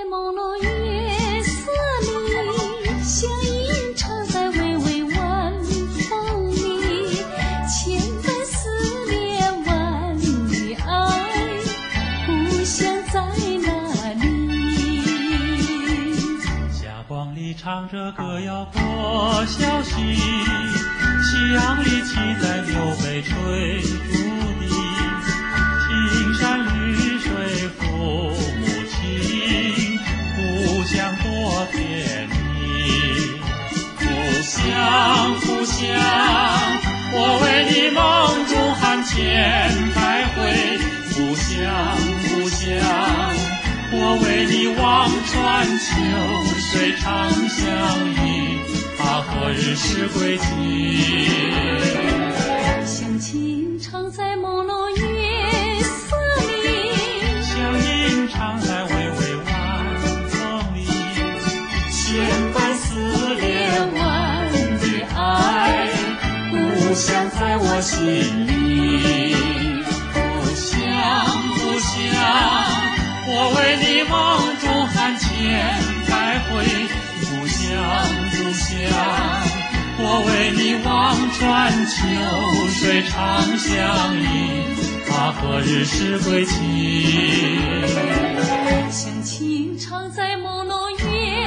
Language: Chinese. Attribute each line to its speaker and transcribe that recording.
Speaker 1: 朦胧月色里，像吟唱在微微晚风里，千般思念万里爱，故乡在哪里？
Speaker 2: 霞光里唱着歌谣过小溪，夕阳里骑在柳北吹竹笛，青山绿水父母亲，故乡多甜蜜。故乡故乡，我为你梦中喊千百回。故乡故乡，我为你望穿秋水长相依，何日是归期？
Speaker 1: 像吟唱在朦胧月色里，
Speaker 2: 像吟唱在微微晚风里，
Speaker 1: 千般思念万里爱，故乡在我心里。
Speaker 2: 故乡故乡，我为你梦中喊千百回。故乡故乡，我为你望穿秋水长相依，何日是归期？
Speaker 1: 像吟唱在朦胧月